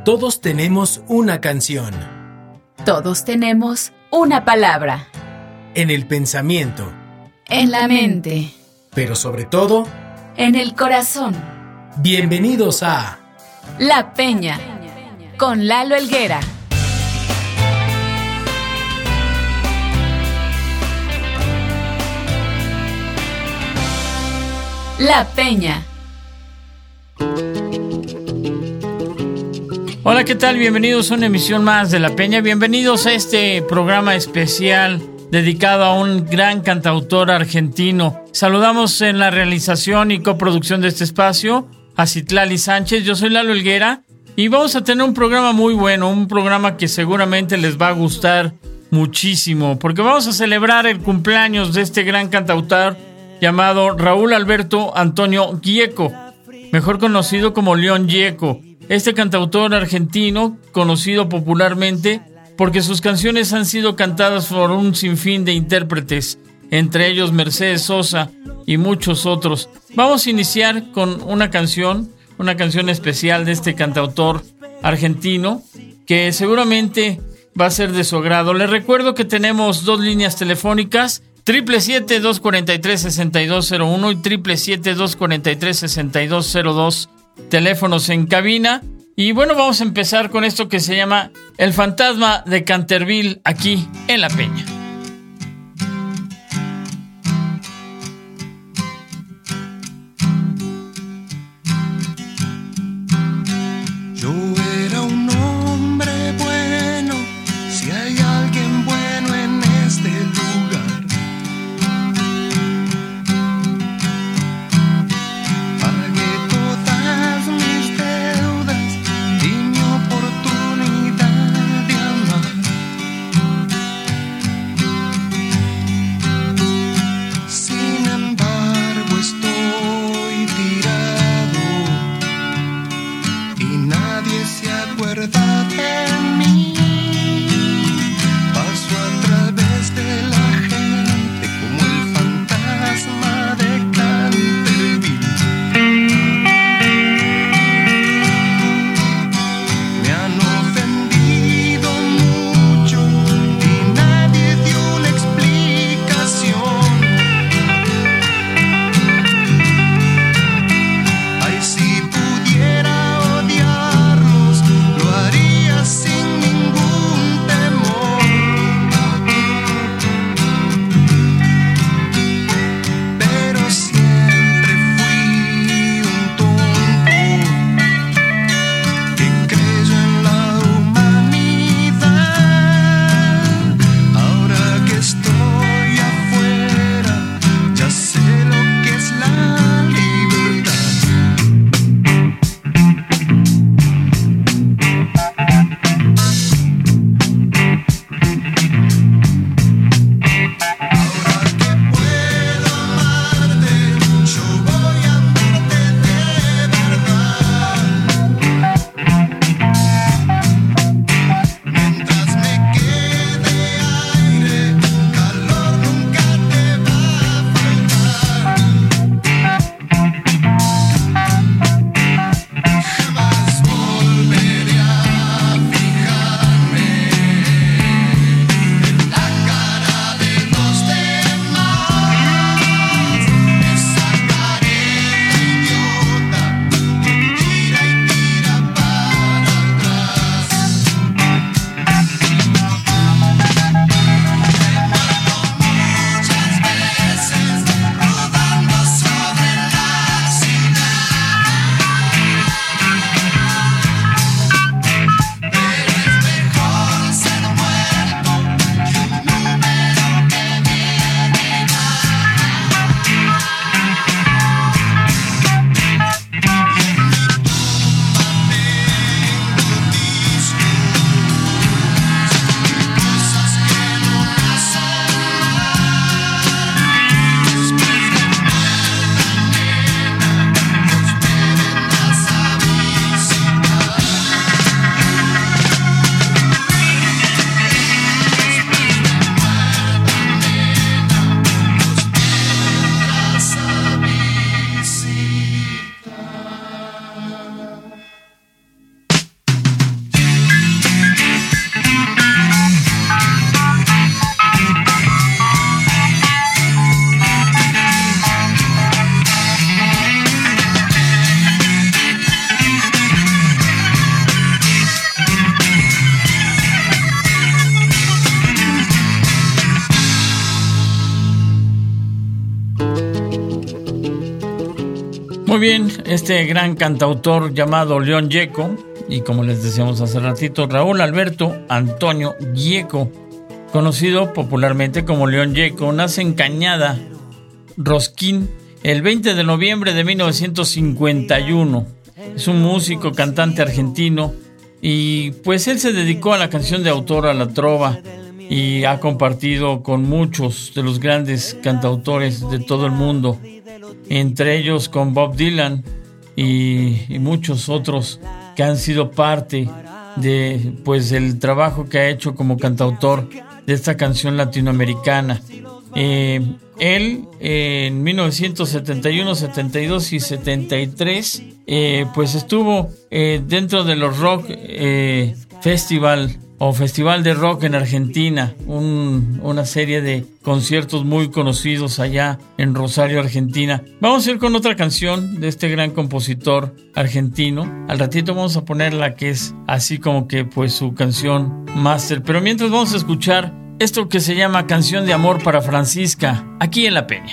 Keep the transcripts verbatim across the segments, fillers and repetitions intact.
Todos tenemos una canción. Todos tenemos una palabra. En el pensamiento. En la mente. Pero sobre todo, en el corazón. Bienvenidos a La Peña, con Lalo Helguera. La Peña. Hola, ¿qué tal? Bienvenidos a una emisión más de La Peña. Bienvenidos a este programa especial dedicado a un gran cantautor argentino. Saludamos en la realización y coproducción de este espacio a Citlali Sánchez. Yo soy Lalo Helguera y vamos a tener un programa muy bueno, un programa que seguramente les va a gustar muchísimo, porque vamos a celebrar el cumpleaños de este gran cantautor llamado Raúl Alberto Antonio Gieco, mejor conocido como León Gieco. Este cantautor argentino, conocido popularmente porque sus canciones han sido cantadas por un sinfín de intérpretes, entre ellos Mercedes Sosa y muchos otros. Vamos a iniciar con una canción, una canción especial de este cantautor argentino, que seguramente va a ser de su agrado. Les recuerdo que tenemos dos líneas telefónicas, siete siete siete, dos cuatro tres, seis dos cero uno y siete siete siete, dos cuatro tres, seis dos cero dos, teléfonos en cabina. Y bueno, vamos a empezar con esto que se llama El Fantasma de Canterville, aquí en La Peña. Yo era un hombre bueno, si hay alguien bueno en este lugar. Pagué todas mis deudas y mi oportunidad de amar. Muy bien, este gran cantautor llamado León Gieco, y como les decíamos hace ratito, Raúl Alberto Antonio Gieco, conocido popularmente como León Gieco, nace en Cañada, Rosquín, el veinte de noviembre de mil novecientos cincuenta y uno. Es un músico, cantante argentino, y pues él se dedicó a la canción de autor, a la trova, y ha compartido con muchos de los grandes cantautores de todo el mundo, entre ellos con Bob Dylan y, y muchos otros que han sido parte de pues el trabajo que ha hecho como cantautor de esta canción latinoamericana. Eh, él eh, en mil novecientos setenta y uno, setenta y dos y setenta y tres eh, pues estuvo eh, dentro de los Rock eh, Festival o Festival de Rock en Argentina, un, una serie de conciertos muy conocidos allá en Rosario, Argentina. Vamos a ir con otra canción de este gran compositor argentino. Al ratito vamos a poner la que es así como que pues su canción máster, pero mientras vamos a escuchar esto que se llama Canción de Amor para Francisca, aquí en La Peña.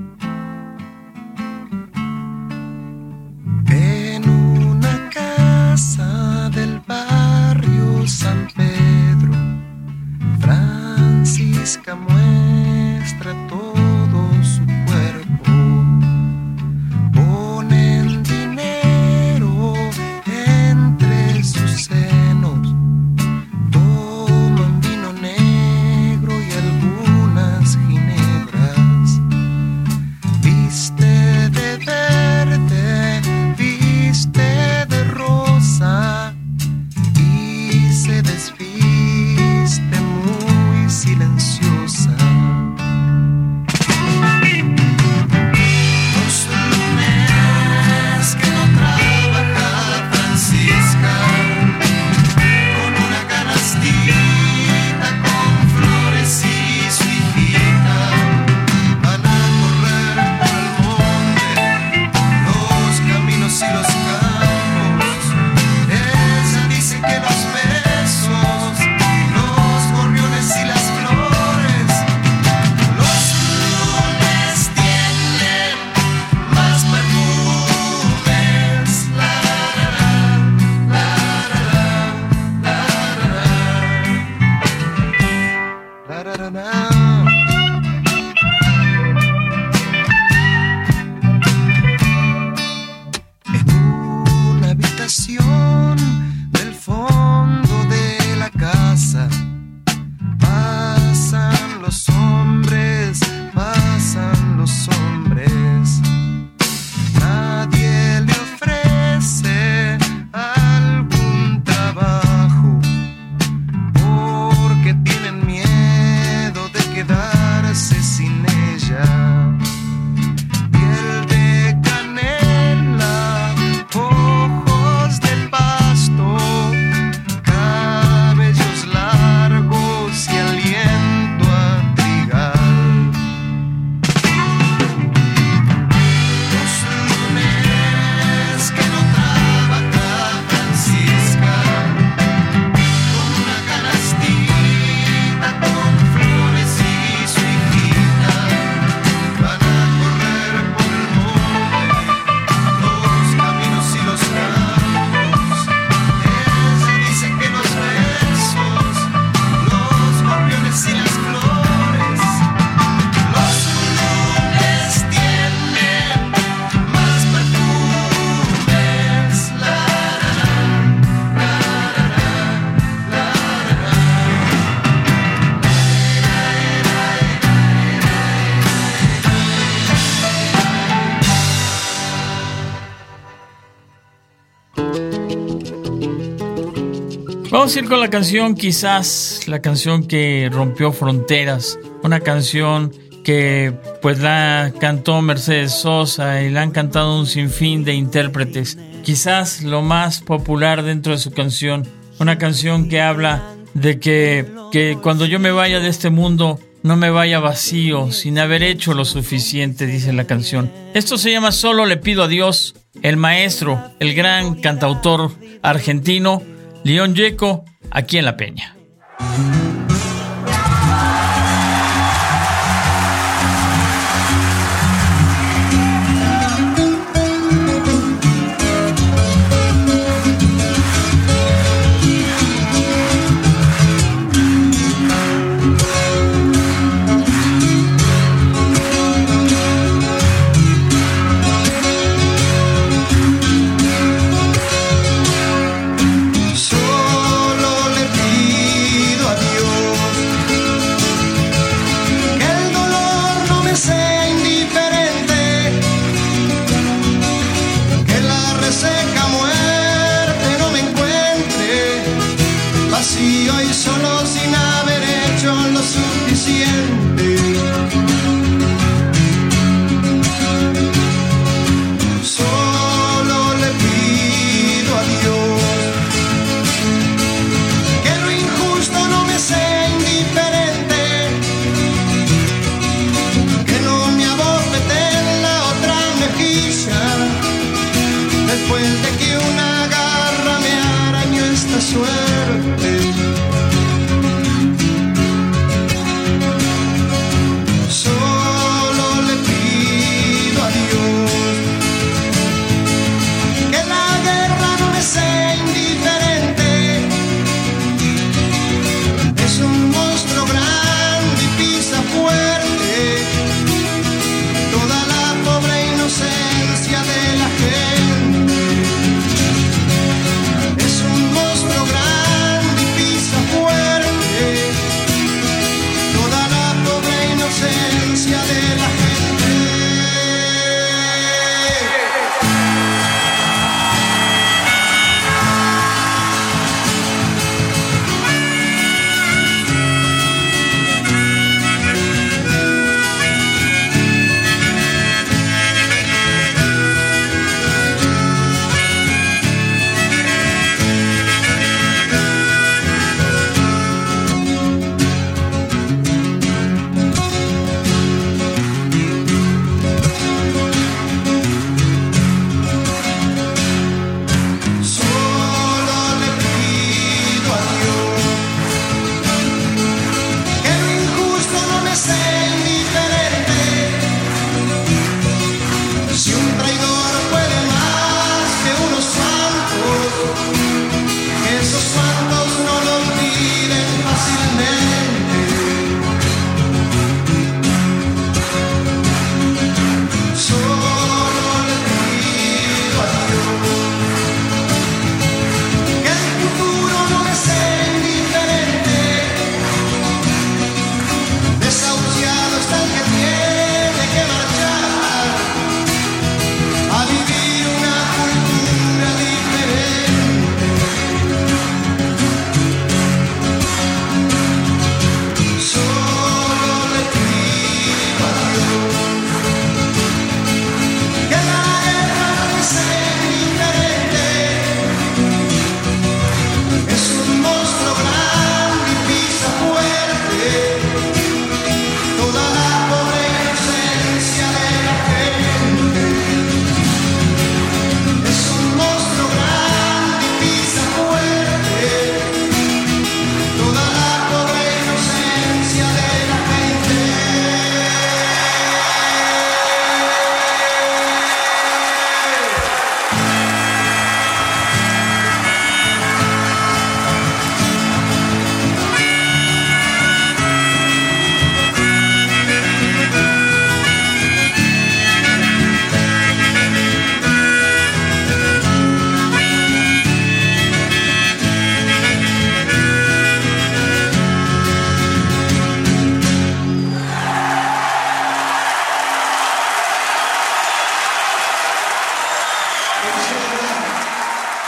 En una casa del barrio San Pedro, Francisca muestra todo su cuerpo. Ponen dinero entre sus senos, toman vino negro y algunas ginebras. Viste de verde, viste de rosa y se desviste muy silenciosa. Los lunes que no trabaja Francisca, con una canastita con flores y su hijita, van a correr por el monte, los caminos y los campos. Ella dice que los besos, los gorriones y las flores, los lunes tienen más perfumes. La, la, la, la, la, la, la, la, la. En una habitación del fondo de la casa pasan los hombres, pasan los hombres. Nadie le ofrece algún trabajo porque tienen miedo de quedarse sin ella. Piel de canela, ojos de pasto, cabellos largos y aliento a trigal. Los lunes que no trabaja Francisca, con una canastita con flores y su hijita, van a correr por el monte, los caminos y los campos. Ella dice que los besos, los gorriones y las flores, los lunes tienen más perfumes. La, la, la, la, la, la, la. Vamos a ir con la canción, quizás la canción que rompió fronteras, una canción que pues la cantó Mercedes Sosa y la han cantado un sinfín de intérpretes. Quizás lo más popular dentro de su canción, una canción que habla de que, que cuando yo me vaya de este mundo no me vaya vacío, sin haber hecho lo suficiente, dice la canción. Esto se llama Solo le pido a Dios. El maestro, el gran cantautor argentino León Gieco, aquí en La Peña.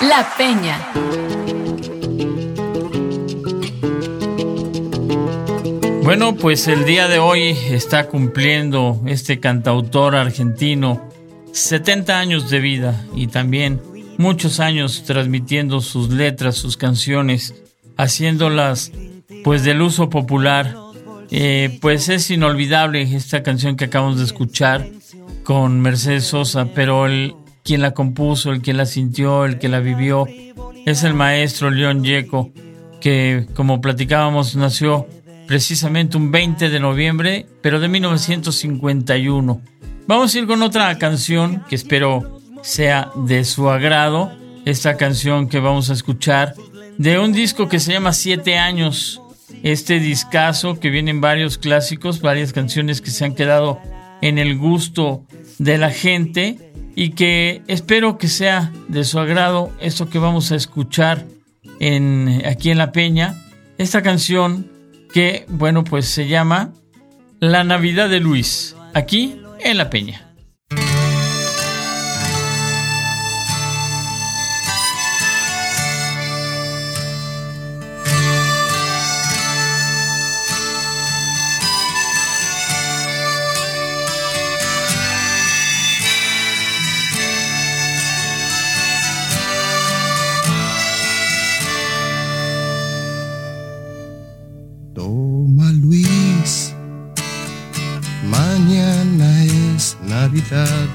La Peña. Bueno, pues el día de hoy está cumpliendo este cantautor argentino setenta años de vida y también muchos años transmitiendo sus letras, sus canciones, haciéndolas pues del uso popular. Eh, pues es inolvidable esta canción que acabamos de escuchar con Mercedes Sosa, pero el quien la compuso, el que la sintió, el que la vivió, es el maestro León Gieco, que como platicábamos nació precisamente un veinte de noviembre, pero de mil novecientos cincuenta y uno. Vamos a ir con otra canción que espero sea de su agrado. Esta canción que vamos a escuchar de un disco que se llama Siete Años. Este discazo que vienen varios clásicos, varias canciones que se han quedado en el gusto de la gente y que espero que sea de su agrado esto que vamos a escuchar en, aquí en La Peña. Esta canción que, bueno, pues se llama La Navidad de Luis, aquí en La Peña. Toma, Luis, mañana es Navidad.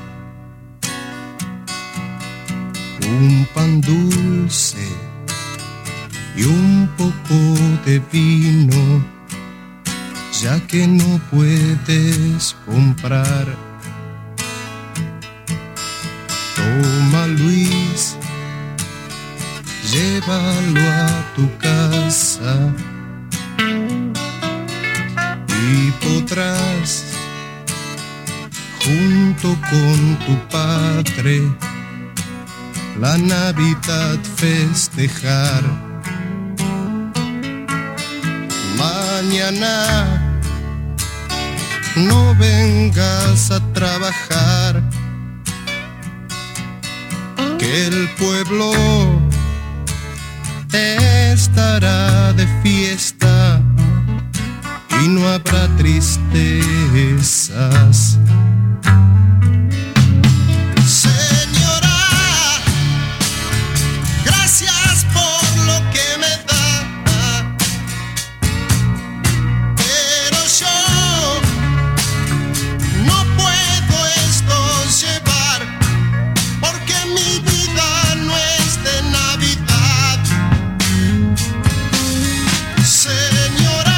Un pan dulce y un poco de vino, ya que no puedes comprar. Toma, Luis, llévalo a tu casa y podrás, junto con tu padre, la Navidad festejar. Mañana no vengas a trabajar, que el pueblo estará de fiesta y no habrá tristezas. Señora, gracias por lo que me da, pero yo no puedo esto llevar, porque mi vida no es de Navidad. Señora,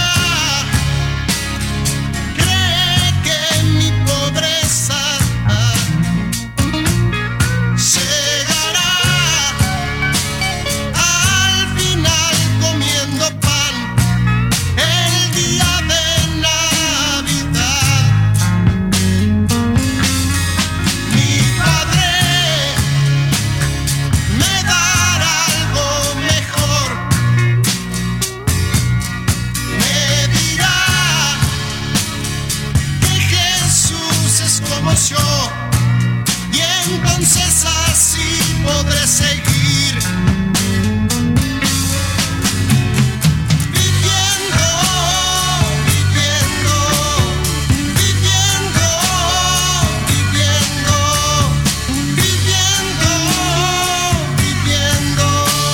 y entonces así podré seguir viviendo, viviendo, viviendo, viviendo, viviendo, viviendo.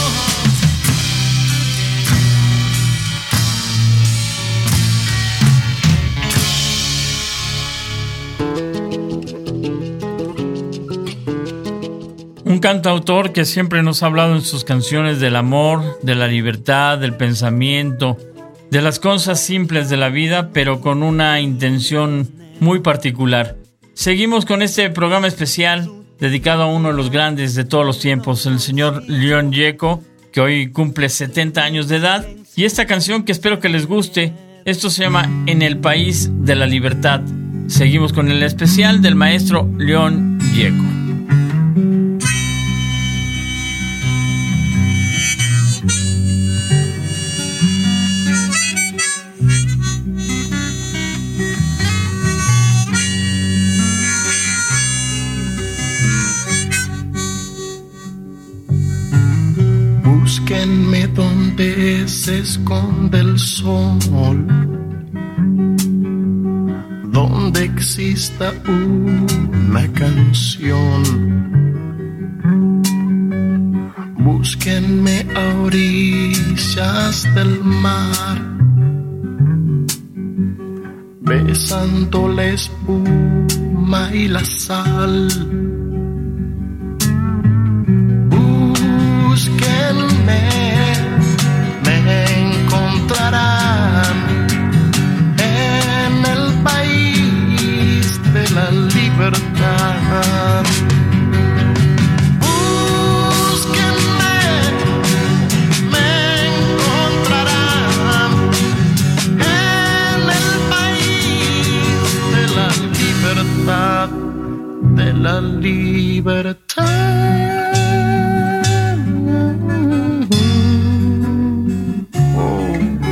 Un cantautor que siempre nos ha hablado en sus canciones del amor, de la libertad, del pensamiento, de las cosas simples de la vida, pero con una intención muy particular. Seguimos con este programa especial dedicado a uno de los grandes de todos los tiempos, el señor León Gieco, que hoy cumple setenta años de edad, y esta canción que espero que les guste. Esto se llama En el País de la Libertad. Seguimos con el especial del maestro León Gieco. donde se esconde el sol, donde exista una canción. Búsquenme a orillas del mar, besando la espuma y la sal. Búsquenme, me encontrarán en el país de la libertad. De la libertad. Oh.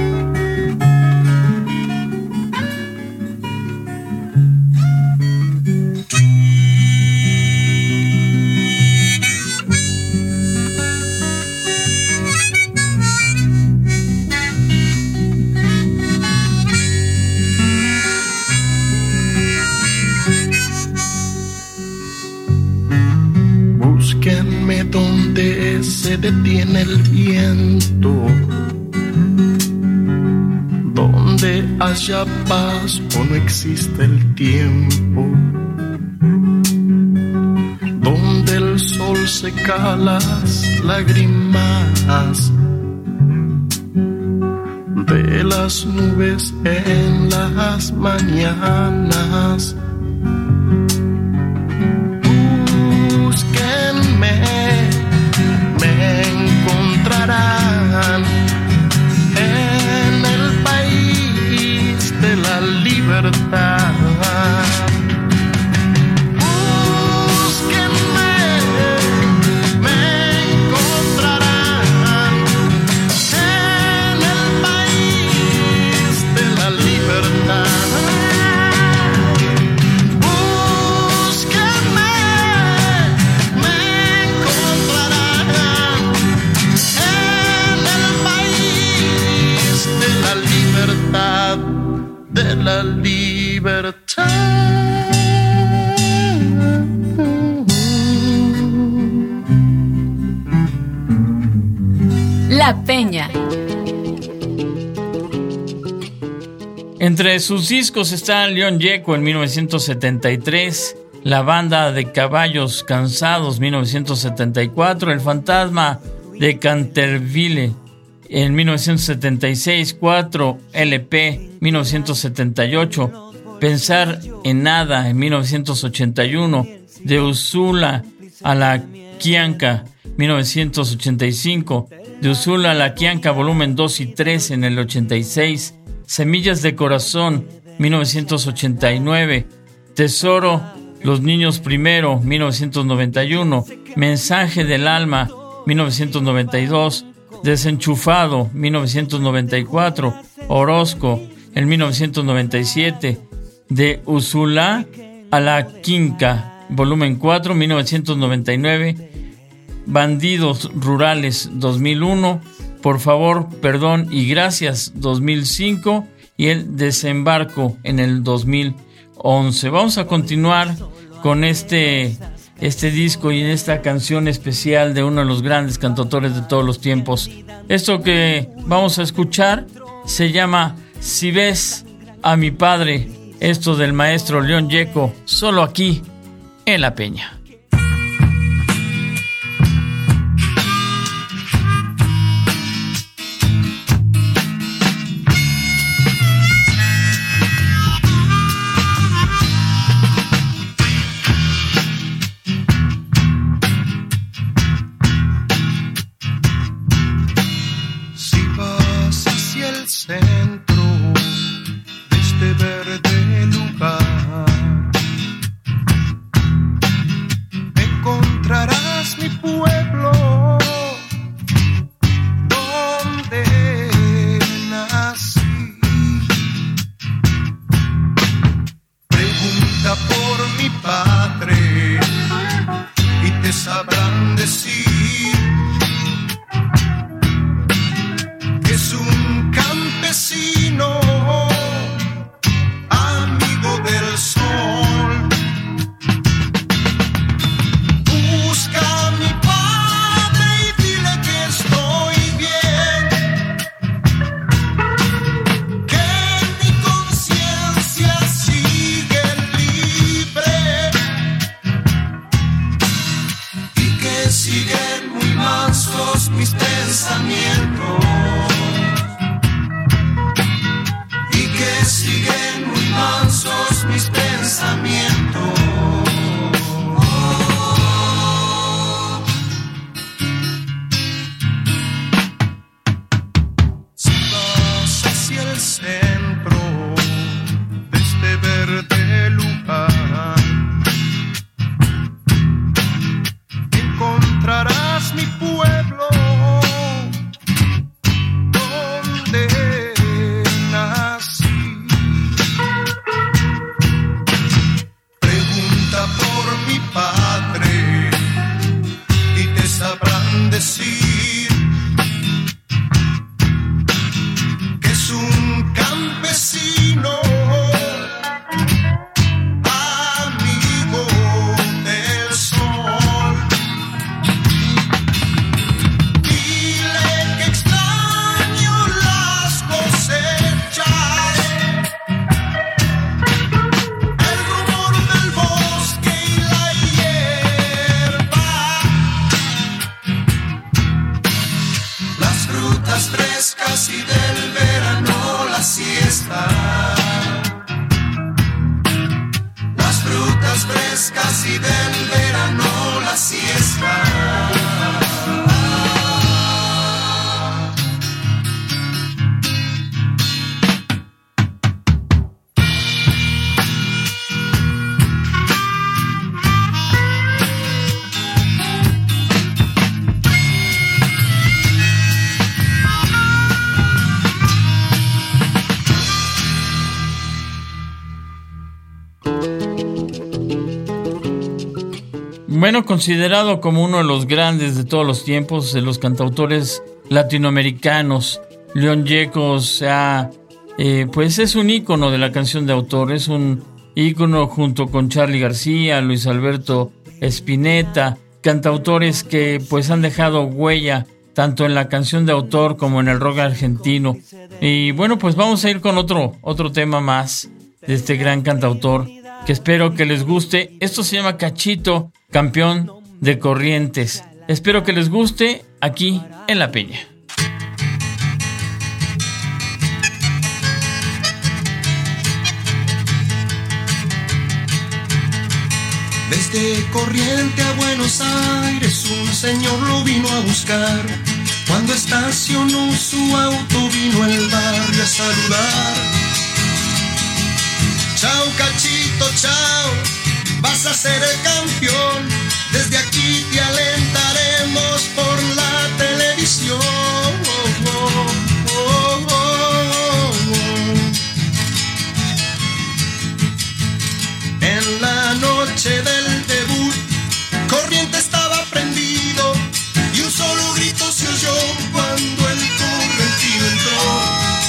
Búsquenme donde se detiene el viento, donde haya paz o no existe el tiempo, donde el sol seca las lágrimas de las nubes en las mañanas. Me encontrarán en el país de la libertad. Búsquenme, me encontrarán en el país de la libertad. De la libertad. La Peña. Entre sus discos está León Gieco en mil novecientos setenta y tres, La Banda de Caballos Cansados mil novecientos setenta y cuatro, El Fantasma de Canterville en mil novecientos setenta y seis, cuatro L P mil novecientos setenta y ocho, Pensar en Nada en mil novecientos ochenta y uno, De Úrsula a la Quianca mil novecientos ochenta y cinco, De Úrsula a la Quianca volumen dos y tres en el ochenta y seis, Semillas de Corazón mil novecientos ochenta y nueve, Tesoro, Los Niños Primero mil novecientos noventa y uno, Mensaje del Alma mil novecientos noventa y dos, Desenchufado mil novecientos noventa y cuatro, Orozco en mil novecientos noventa y siete, De Úrsula a la Quianca volumen cuatro mil novecientos noventa y nueve, Bandidos Rurales dos mil uno, Por favor, perdón y gracias dos mil cinco y El Desembarco en el dos mil once. Vamos a continuar con este este disco y en esta canción especial de uno de los grandes cantautores de todos los tiempos. Esto que vamos a escuchar se llama Si ves a mi padre, esto del maestro León Gieco, solo aquí en La Peña. Centro de este verde lugar encontrarás mi pueblo donde nací. Pregunta por mi padre y te sabrán decir donde nací. Pregunta por mi padre y te sabrán decir que es un campesino, amigo del sol. Dile que extraño las cosechas, el rumor del bosque y la hierba, las frutas frescas y del verano la siesta. Las frutas frescas y del verano la siesta. Bueno, considerado como uno de los grandes de todos los tiempos de los cantautores latinoamericanos, León Gieco, o sea, eh, pues es un ícono de la canción de autor, es un ícono junto con Charly García, Luis Alberto Spinetta, cantautores que pues han dejado huella tanto en la canción de autor como en el rock argentino. Y bueno, pues vamos a ir con otro, otro tema más de este gran cantautor, que espero que les guste. Esto se llama Cachito, campeón de Corrientes. Espero que les guste aquí en La Peña. Desde Corriente a Buenos Aires un señor lo vino a buscar. Cuando estacionó su auto vino al barrio a saludar. Chao Cachito, chao, vas a ser el campeón. Desde aquí te alentaremos por la televisión. Oh, oh, oh, oh, oh. En la noche del debut, Corriente estaba prendido y un solo grito se oyó cuando el correntino entró.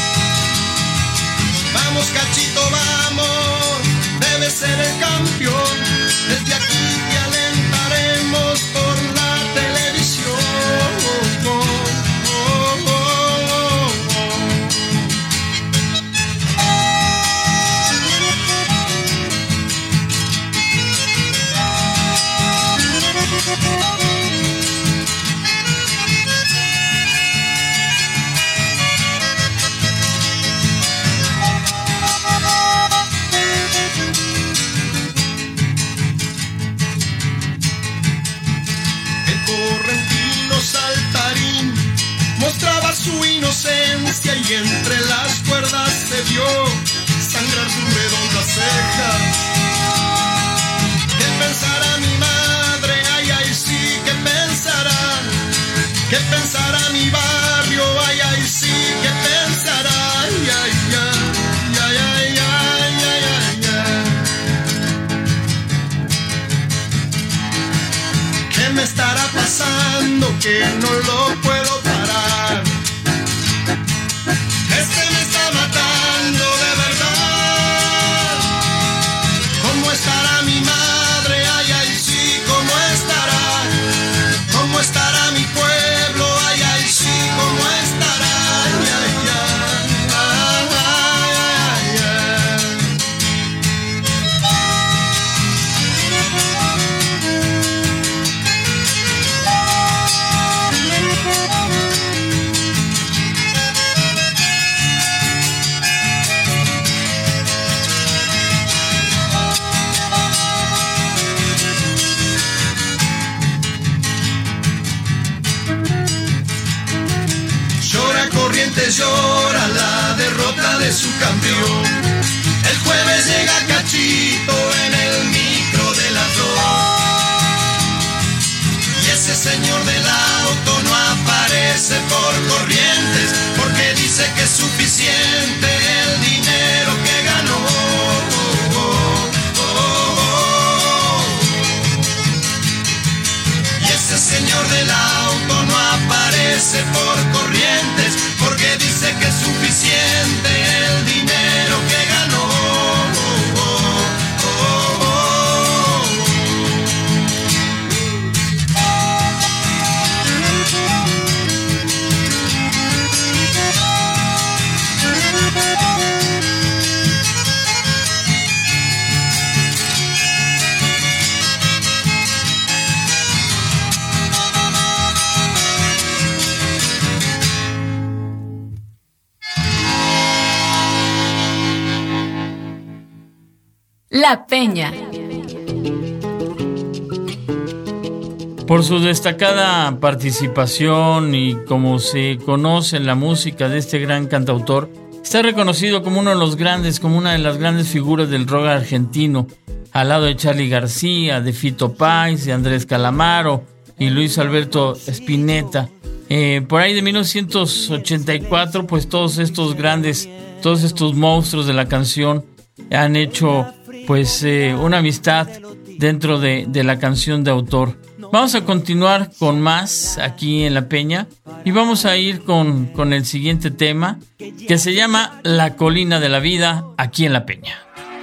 Vamos Cachito, vamos, debes ser el campeón. Desde aquí te alentaremos por la televisión. Oh, oh, oh, oh, saltarín mostraba su inocencia y entre las cuerdas se vio sangrar su redonda ceja. ¿Qué pensará mi madre? Ay, ay, sí, ¿qué pensará? ¿Qué pensará mi barrio? Ay, ay, sí, ¿qué pensará? Ay, ay, ay, ay, ay, ay, ay, ay, ay. ¿Qué me estará pasando que no lo puedo parar? Este me está matando de verdad. ¿Cómo estará mi madre? Ay, ay, sí, ¿cómo estará? ¿Cómo estará mi pueblo? Ay, ay, sí, ¿cómo estará? Ay, ay, ay, ay, ay, ay. Corrientes llora la derrota de su campeón. El jueves llega Cachito en el micro de las dos. Y ese señor del auto no aparece por Corrientes porque dice que La Peña. Por su destacada participación y como se conoce en la música de este gran cantautor, está reconocido como uno de los grandes, como una de las grandes figuras del rock argentino, al lado de Charly García, de Fito Páez, de Andrés Calamaro y Luis Alberto Spinetta. Eh, por ahí de mil novecientos ochenta y cuatro, pues todos estos grandes, todos estos monstruos de la canción han hecho pues eh, una amistad dentro de, de la canción de autor. Vamos a continuar con más aquí en La Peña y vamos a ir con, con el siguiente tema que se llama La Colina de la Vida, aquí en La Peña.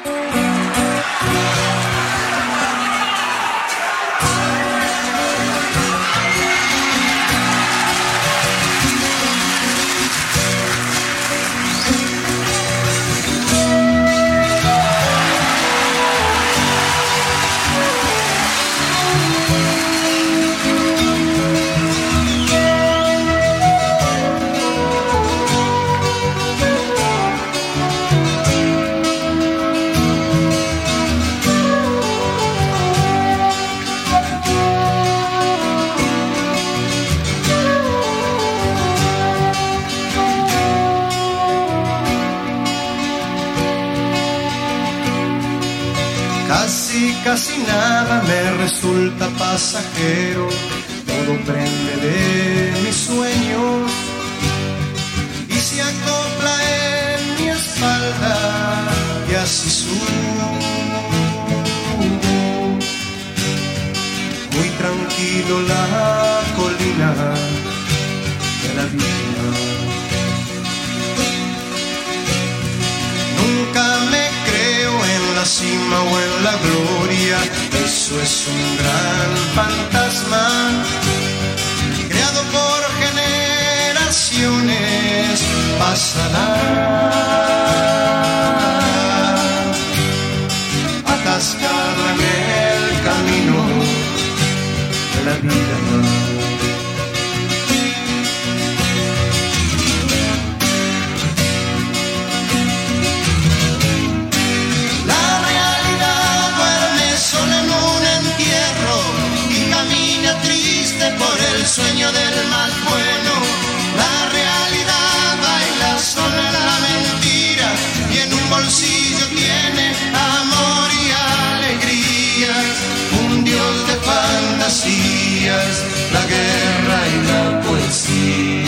Casi nada me resulta pasajero, todo prende de mis sueños y se acopla en mi espalda y así subo, muy tranquilo la colina de la vida. Nunca me creo en la cima o en la gloria, eso es un gran fantasma creado por generaciones, pasará atascada en el camino de la vida. Por el sueño del más bueno, la realidad baila sola la mentira y en un bolsillo tiene amor y alegría, un dios de fantasías, la guerra y la poesía.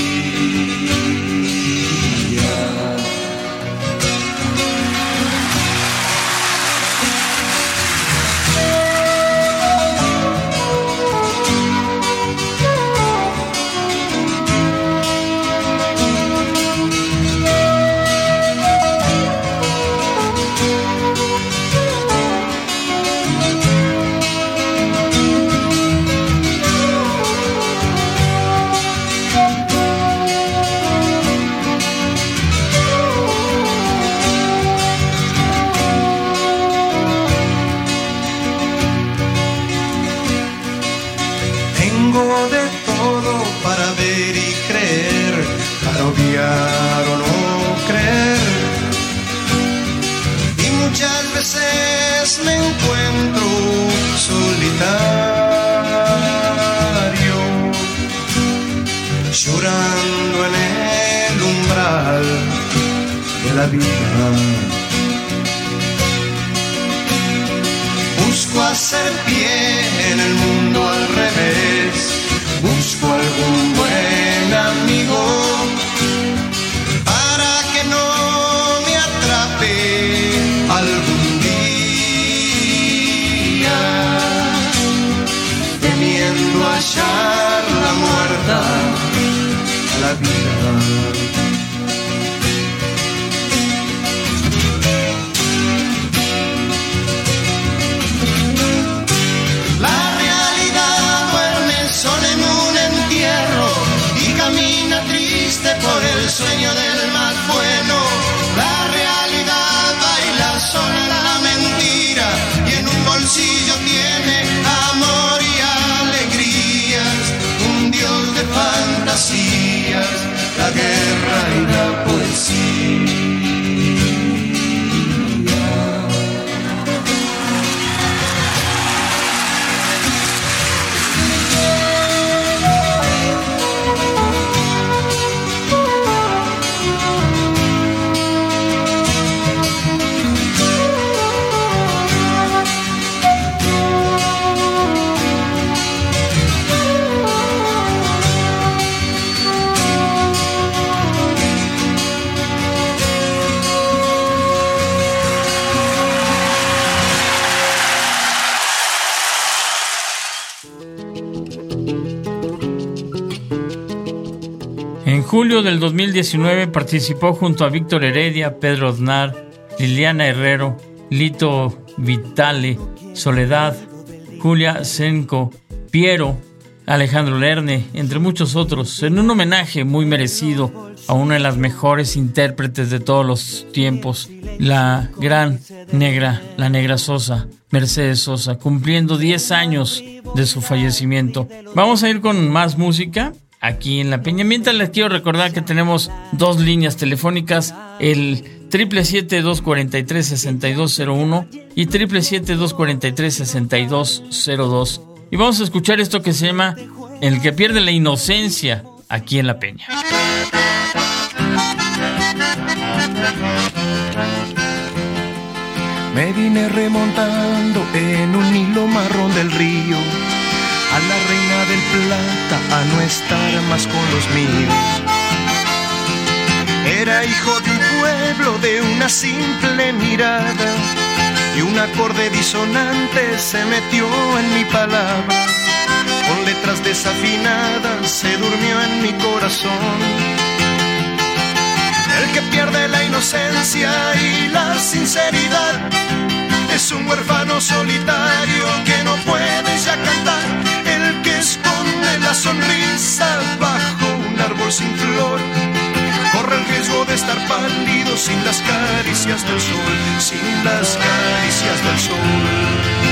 O no creer, y muchas veces me encuentro solitario, llorando en el umbral de la vida. Busco hacer pie en el mundo al revés, busco algún buen amigo algún día, temiendo hallar la muerta a la vida. La realidad duerme sola en un entierro y camina triste por el sueño del más bueno. La realidad baila sola la mentira y en un bolsillo tiene amor y alegrías, un dios de fantasías, la guerra y la poesía. julio del dos mil diecinueve participó junto a Víctor Heredia, Pedro Aznar, Liliana Herrero, Lito Vitale, Soledad, Julia Senco, Piero, Alejandro Lerner, entre muchos otros, en un homenaje muy merecido a una de las mejores intérpretes de todos los tiempos, la gran negra, la negra Sosa, Mercedes Sosa, cumpliendo diez años de su fallecimiento. Vamos a ir con más música aquí en La Peña. Mientras les quiero recordar que tenemos dos líneas telefónicas, el siete siete siete, dos cuatro tres, seis dos cero uno y siete siete siete, dos cuatro tres, seis dos cero dos. Y vamos a escuchar esto que se llama El que pierde la inocencia, aquí en La Peña. Me vine remontando en un hilo marrón del río, a la reina del plata, a no estar más con los míos. Era hijo de un pueblo, de una simple mirada, y un acorde disonante se metió en mi palabra. Con letras desafinadas se durmió en mi corazón. El que pierde la inocencia y la sinceridad es un huérfano solitario que no puede ya cantar. El que esconde la sonrisa bajo un árbol sin flor corre el riesgo de estar pálido sin las caricias del sol, sin las caricias del sol.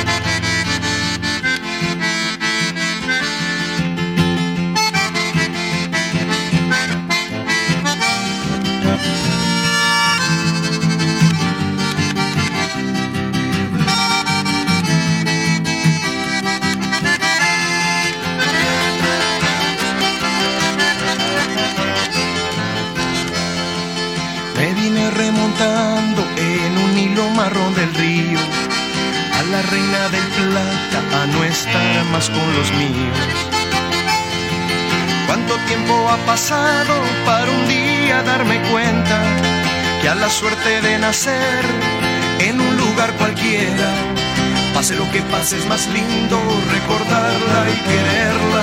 Remontando en un hilo marrón del río, a la reina del plata, a no estar más con los míos. ¿Cuánto tiempo ha pasado para un día darme cuenta que a la suerte de nacer en un lugar cualquiera, pase lo que pase, es más lindo recordarla y quererla?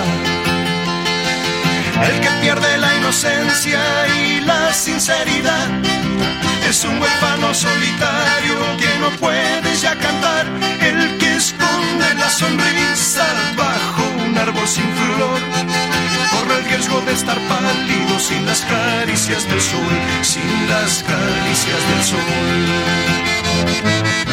El que pierde la inocencia y la sinceridad es un huérfano solitario que no puede ya cantar. El que esconde la sonrisa bajo un árbol sin flor corre el riesgo de estar pálido sin las caricias del sol, sin las caricias del sol.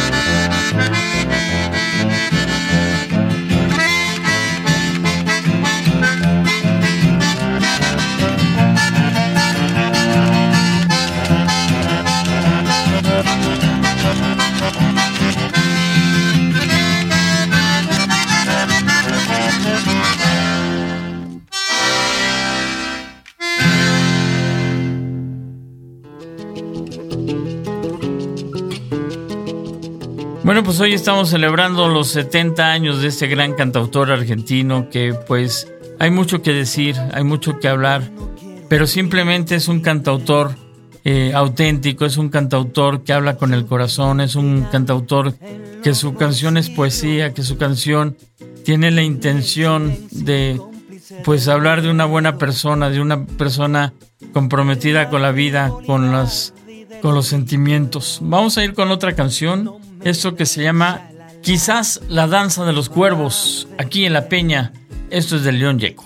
Bueno, pues hoy estamos celebrando los setenta años de este gran cantautor argentino que pues hay mucho que decir, hay mucho que hablar, pero simplemente es un cantautor eh, auténtico, es un cantautor que habla con el corazón, es un cantautor que su canción es poesía, que su canción tiene la intención de pues hablar de una buena persona, de una persona comprometida con la vida, con las, con los sentimientos. Vamos a ir con otra canción. Esto que se llama Quizás la danza de los cuervos, aquí en La Peña. Esto es de León Gieco.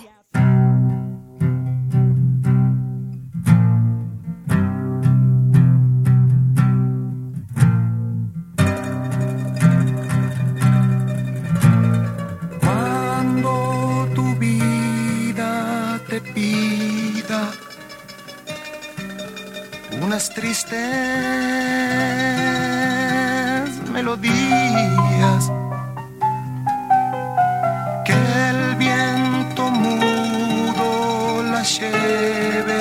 Cuando tu vida te pida unas tristes melodías, que el viento mudo las lleve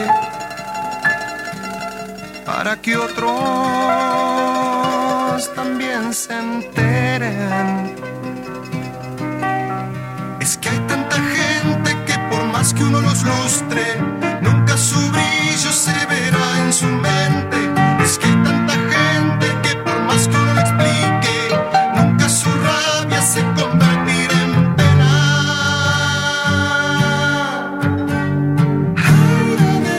para que otros también se enteren. Es que hay tanta gente que por más que uno los lustre, nunca su brillo se verá en su mente. Es que hay tanta gente que por más que uno lo explique, nunca su rabia se convertirá en pena. Ay,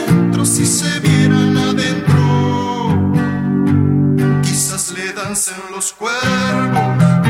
dancen los cuervos.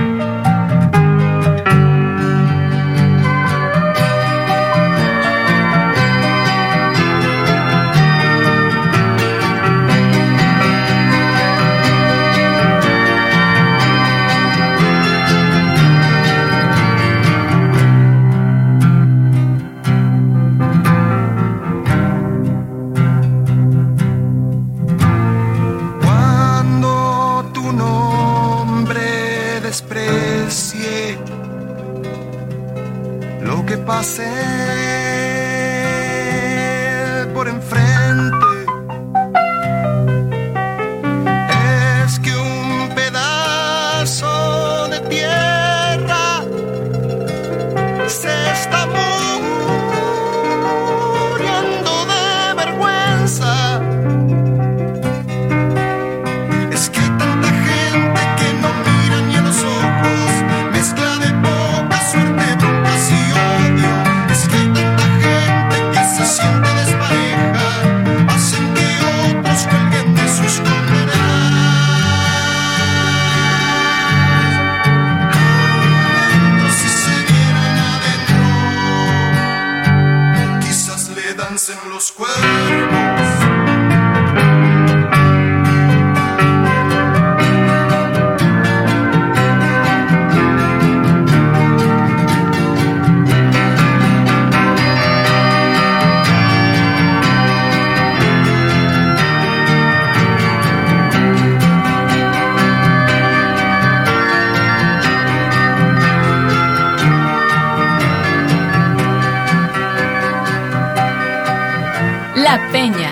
Lo que pase por enfrente es que un pedazo de tierra se está muriendo de vergüenza. Es que hay tanta gente que no mira ni a los ojos, mezcla de poca suerte, broncas y odio. Es que hay tanta gente que se siente despareja, hacen que otros cuelguen de sus condenas. Adentro, si se vieran adentro, quizás le dancen los cuervos. La Peña.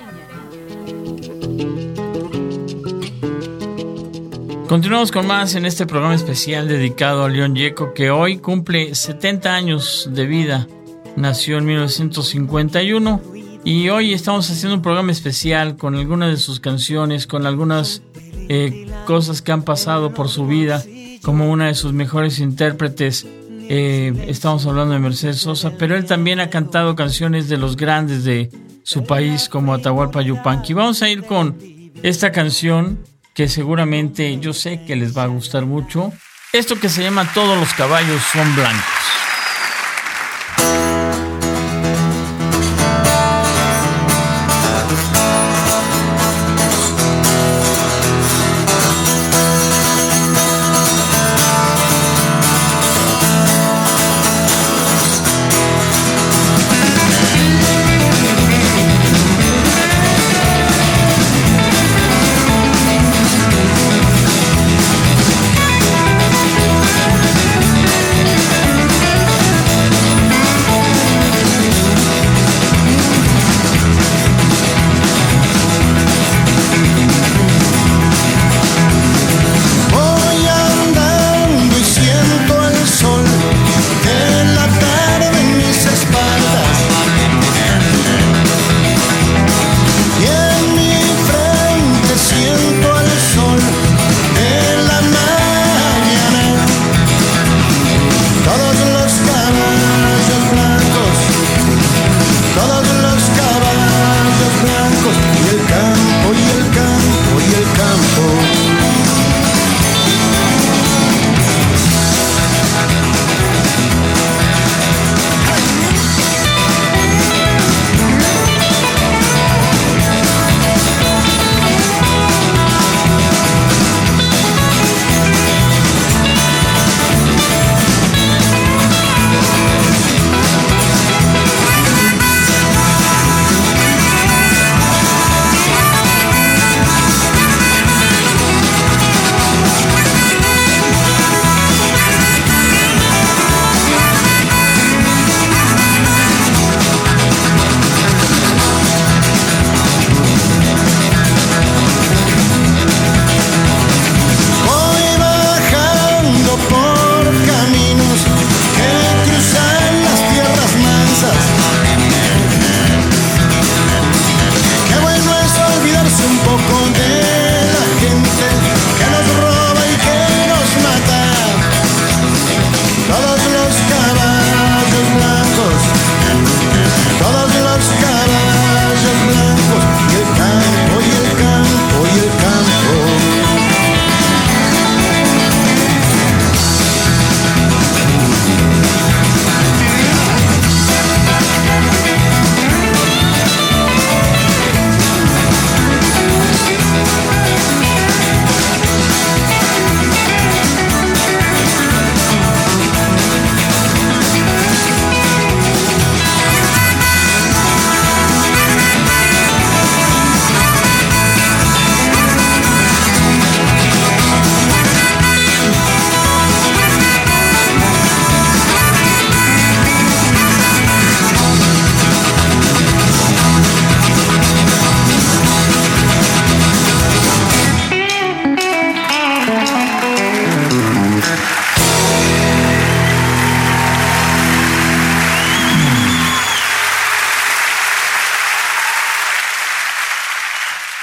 Continuamos con más en este programa especial dedicado a León Gieco, que hoy cumple setenta años de vida. Nació en mil novecientos cincuenta y uno y hoy estamos haciendo un programa especial con algunas de sus canciones, con algunas eh, cosas que han pasado por su vida, como una de sus mejores intérpretes. Eh, estamos hablando de Mercedes Sosa, pero él también ha cantado canciones de los grandes de su país, como Atahualpa Yupanqui. Vamos a ir con esta canción que seguramente yo sé que les va a gustar mucho. Esto que se llama Todos los caballos son blancos.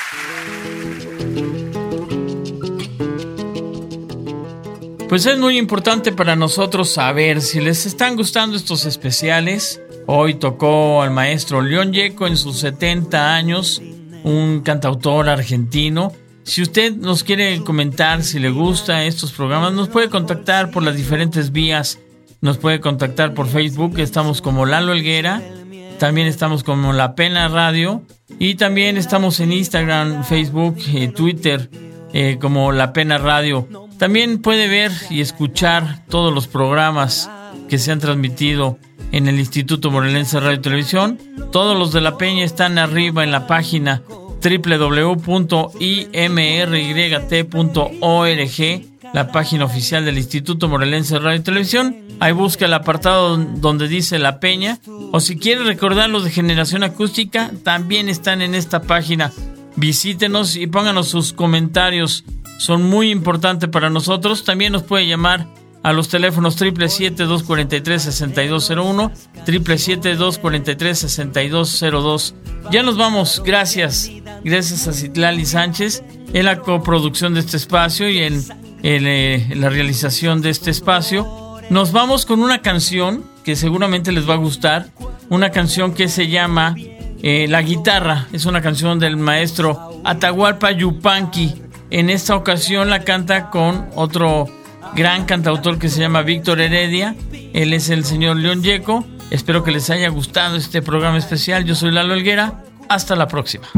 Pues es muy importante para nosotros saber si les están gustando estos especiales. Hoy tocó al maestro León Gieco en sus setenta años, un cantautor argentino. Si usted nos quiere comentar si le gusta estos programas, nos puede contactar por las diferentes vías. Nos puede contactar por Facebook, estamos como Lalo Helguera. También estamos como La Pena Radio. Y también estamos en Instagram, Facebook, eh, Twitter, eh, como La Pena Radio. También puede ver y escuchar todos los programas que se han transmitido en el Instituto Morelense Radio y Televisión. Todos los de La Peña están arriba en la página doble u doble u doble u punto i m r y t punto org, la página oficial del Instituto Morelense Radio y Televisión. Ahí busca el apartado donde dice La Peña. O si quiere recordar los de Generación Acústica, también están en esta página. Visítenos y pónganos sus comentarios. Son muy importantes para nosotros. También nos puede llamar a los teléfonos siete siete siete, dos cuatro tres, seis dos cero uno, siete siete siete, dos cuatro tres, seis dos cero dos. Ya nos vamos. Gracias. Gracias a Citlali Sánchez en la coproducción de este espacio y en, en, eh, en la realización de este espacio. Nos vamos con una canción que seguramente les va a gustar. Una canción que se llama eh, La Guitarra. Es una canción del maestro Atahualpa Yupanqui. En esta ocasión la canta con otro gran cantautor que se llama Víctor Heredia. Él es el señor León Gieco. Espero que les haya gustado este programa especial. Yo soy Lalo Helguera. Hasta la próxima.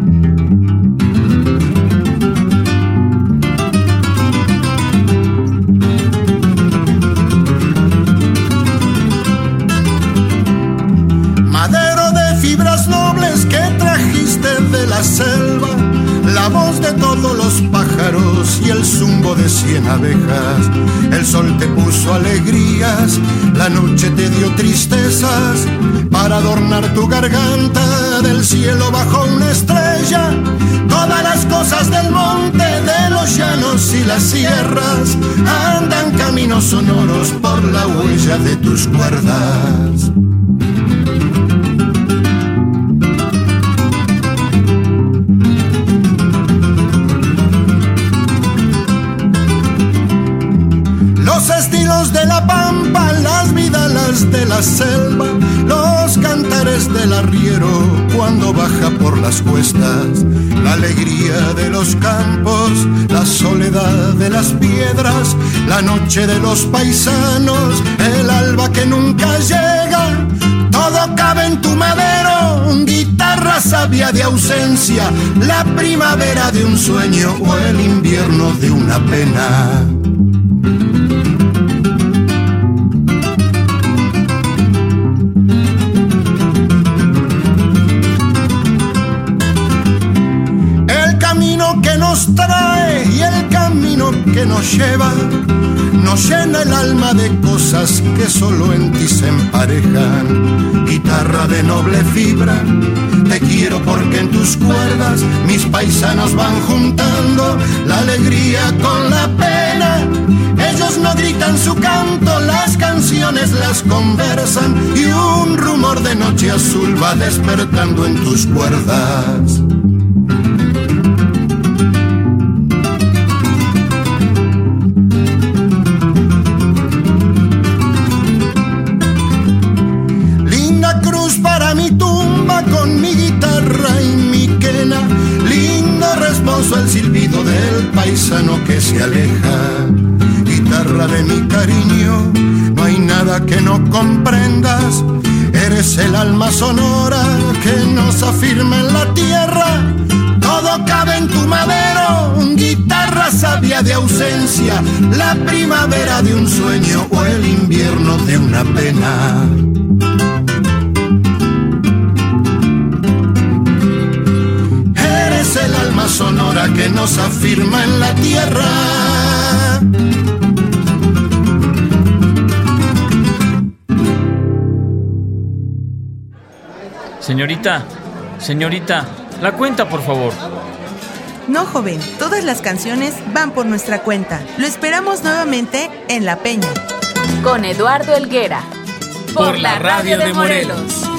Madero de fibras nobles que trajiste de la selva, la voz de todos los pájaros y el zumbo de cien abejas. El sol te puso alegrías, la noche te dio tristezas. Para adornar tu garganta del cielo bajó una estrella. Todas las cosas del monte, de los llanos y las sierras, andan caminos sonoros por la huella de tus cuerdas. Los estilos de la pampa, las vidalas de la selva, los cantares del arriero cuando baja por las cuestas, la alegría de los campos, la soledad de las piedras, la noche de los paisanos, el alba que nunca llega. Todo cabe en tu madero, guitarra sabia de ausencia, la primavera de un sueño o el invierno de una pena. Que nos trae y el camino que nos lleva nos llena el alma de cosas que solo en ti se emparejan. Guitarra de noble fibra, te quiero porque en tus cuerdas mis paisanos van juntando la alegría con la pena. Ellos no gritan su canto, las canciones las conversan y un rumor de noche azul va despertando en tus cuerdas. Para mi tumba con mi guitarra y mi quena, lindo responso el silbido del paisano que se aleja. Guitarra de mi cariño, no hay nada que no comprendas, eres el alma sonora que nos afirma en la tierra. Todo cabe en tu madero, guitarra sabia de ausencia, la primavera de un sueño o el invierno de una pena. Es el alma sonora que nos afirma en la tierra. Señorita, señorita, la cuenta, por favor. No, joven, todas las canciones van por nuestra cuenta. Lo esperamos nuevamente en La Peña. Con Eduardo Helguera. Por la radio de Morelos.